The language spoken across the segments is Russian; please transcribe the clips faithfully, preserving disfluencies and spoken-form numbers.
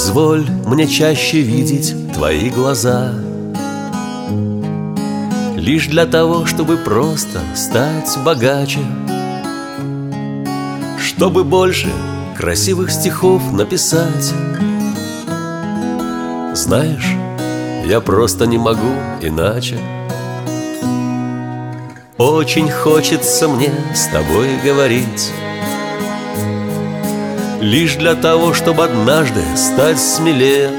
Позволь мне чаще видеть твои глаза, лишь для того, чтобы просто стать богаче, чтобы больше красивых стихов написать. Знаешь, я просто не могу иначе. Очень хочется мне с тобой говорить, лишь для того, чтобы однажды стать смелее,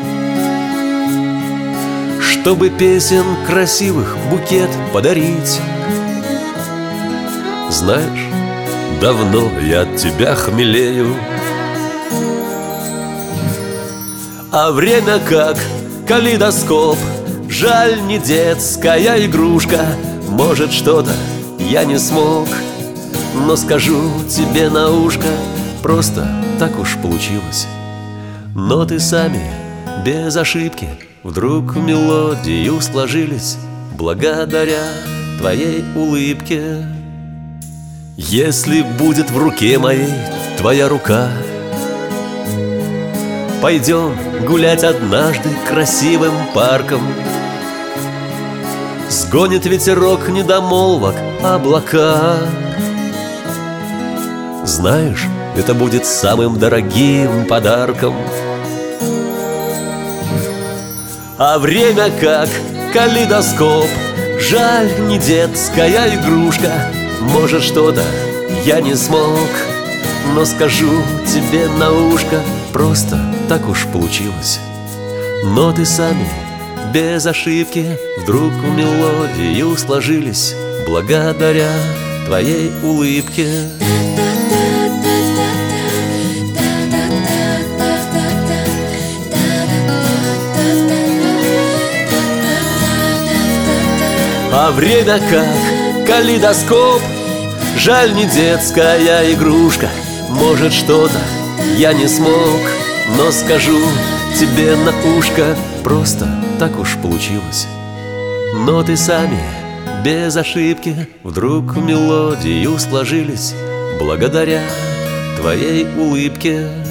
чтобы песен красивых букет подарить. Знаешь, давно я от тебя хмелею, а время как калейдоскоп. Жаль, не детская игрушка. Может, что-то я не смог, но скажу тебе на ушко, просто так уж получилось. Ноты сами, без ошибки, вдруг в мелодию сложились благодаря твоей улыбке. Если будет в руке моей твоя рука, пойдем гулять однажды красивым парком. Сгонит ветерок недомолвок облака. Знаешь, это будет самым дорогим подарком. А время как калейдоскоп. Жаль, не детская игрушка. Может, что-то я не смог, но скажу тебе на ушко, просто так уж получилось. Ноты сами, без ошибки, вдруг в мелодию сложились благодаря твоей улыбке. А время как калейдоскоп. Жаль, не детская игрушка. Может, что-то я не смог, но скажу тебе на ушко, просто так уж получилось. Ноты сами, без ошибки, вдруг в мелодию сложились благодаря твоей улыбке.